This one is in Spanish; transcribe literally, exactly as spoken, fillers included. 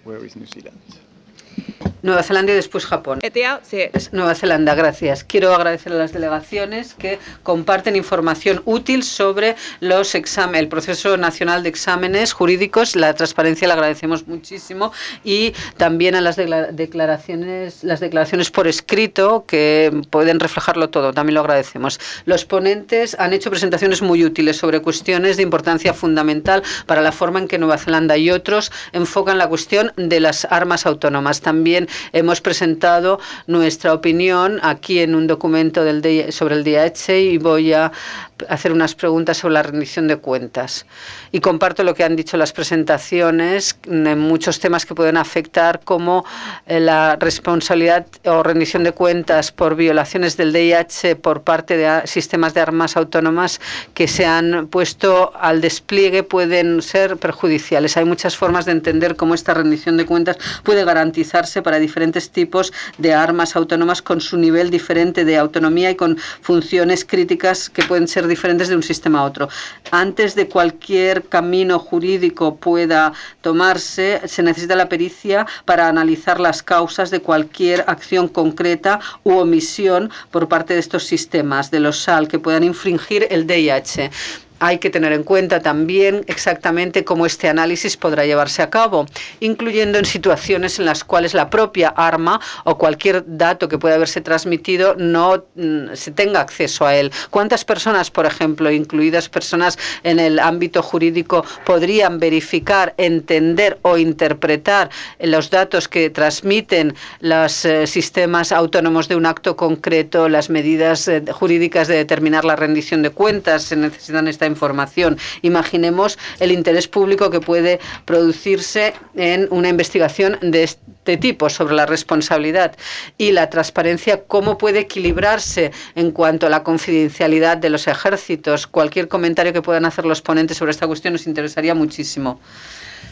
where is New Zealand? Nueva Zelanda y después Japón. At the outset, Es Nueva Zelanda, gracias. Quiero agradecer a las delegaciones que comparten información útil sobre los exámenes, el proceso nacional de exámenes jurídicos. La transparencia la agradecemos muchísimo y también a las declaraciones, las declaraciones por escrito que pueden reflejarlo todo. También lo agradecemos. Los ponentes han hecho presentaciones muy útiles sobre cuestiones de importancia fundamental para la forma en que Nueva Zelanda y otros enfocan la cuestión de las armas autónomas. También hemos presentado nuestra opinión aquí en un documento del D sobre el D H y voy a hacer unas preguntas sobre la rendición de cuentas. Y comparto lo que han dicho las presentaciones en muchos temas que pueden afectar, como la responsabilidad o rendición de cuentas por violaciones del D H por parte de sistemas de armas autónomas que se han puesto al despliegue pueden ser perjudiciales. Hay muchas formas de entender cómo esta rendición de cuentas puede garantizarse para diferentes tipos de armas autónomas con su nivel diferente de autonomía y con funciones críticas que pueden ser diferentes de un sistema a otro. Antes de cualquier camino jurídico pueda tomarse, se necesita la pericia para analizar las causas de cualquier acción concreta u omisión por parte de estos sistemas de los S A L que puedan infringir el D H. Hay que tener en cuenta también exactamente cómo este análisis podrá llevarse a cabo, incluyendo en situaciones en las cuales la propia arma o cualquier dato que pueda haberse transmitido no mm, se tenga acceso a él. ¿Cuántas personas, por ejemplo, incluidas personas en el ámbito jurídico, podrían verificar, entender o interpretar los datos que transmiten los eh, sistemas autónomos de un acto concreto, las medidas eh, jurídicas de determinar la rendición de cuentas? Se necesitan esta información. Imaginemos el interés público que puede producirse en una investigación de este tipo sobre la responsabilidad y la transparencia, cómo puede equilibrarse en cuanto a la confidencialidad de los ejércitos. Cualquier comentario que puedan hacer los ponentes sobre esta cuestión nos interesaría muchísimo.